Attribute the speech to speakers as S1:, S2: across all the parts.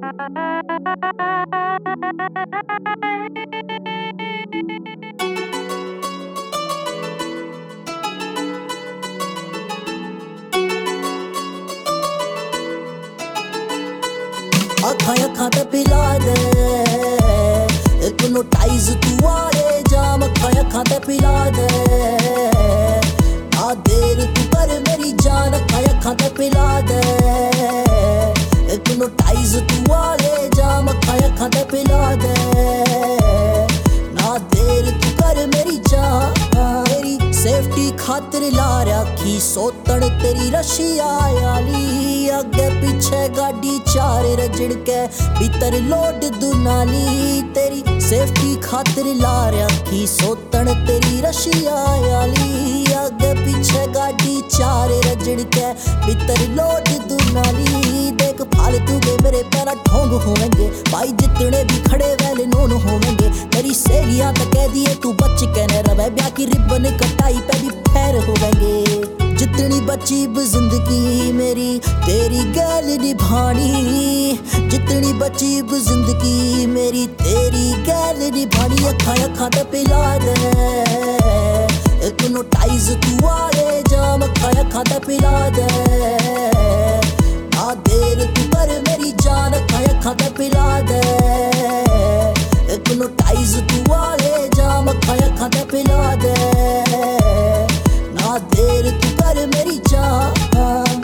S1: अखां अखां ते पिला दे हिप्नोटाइज तू आए जाम अखां अखां ते पिला दे ना देर तू कर मेरी जान अखां अखां ते पिला दे हिप्नोटाइज तू आए जाम अखां अखां ते पिला दे ना देर तू कर मेरी जान मेरी सेफ्टी खातिर ला रखी सोतन तेरी रशिया आली अगे पीछे गाड़ी चार रजड़ के भीतर लोड दुनाली तेरी सेफ्टी खातिर ला रखी सोतन तेरी रशिया आली अगे पीछे गाड़ी चार रजड़ के भीतर लोड दुनाली देख फालतू के मेरे पैरा ढोंग होवेंगे भाई जितने भी खड़े वैले नोन होवेंगे तेरी सहेलियां तो कह दिए तू बच के न रवे ब्याह की रिबन कटाई पे भी फैर होवेंगे जितनी बची जिंदगी मेरी तेरी गैल निभानी जितनी बची जिंदगी मेरी तेरी गैल निभानी अखां अखां ते पिला दे हिप्नोटाइज तू आए जाम अखां अखां ते पिला दे ना देर तू कर मेरी जान अखां अखां ते पिला दे हिप्नोटाइज तू आए जाम अखां अखां ते पिला दे ना देर तू कर मेरी जान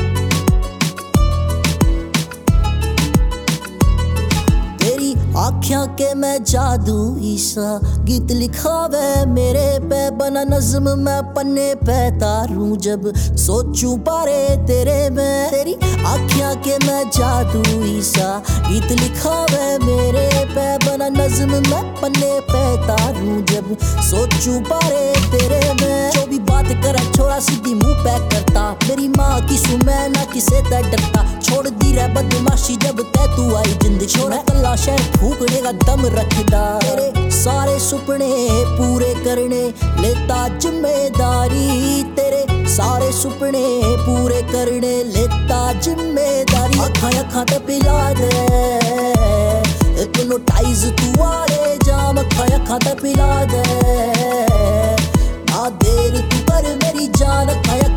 S1: तेरी आँखियां के मैं जादू ईसा गीत लिखावे मेरे पे बना नज्म मैं पन्ने पे तारूं जब सोचूं बारे तेरे में तेरी आँखियां के मैं जादू ईसा गीत लिखावे मेरे पे बना नज्म मैं पन्ने पे तारूं जब सोचूं बारे तेरे में जो भी बात करा छोरा सीधी मुंह पे करता मेरी माँ की सु मैं ना किसे ते डरता छोड़ दी रे बदमाशी जब ते तू आई जिंद छोरा कल्ला शहर फूकने का दम रखदा तेरे सारे सुपने पूरे करने लेता जिम्मेदारी तेरे सारे सुपने पूरे करने लेता जिम्मेदारी अखां अखां ते पिला दे हिप्नोटाइज तू आए जाम अखां अखां ते पिला दे ना देर तू कर मेरी जान अखां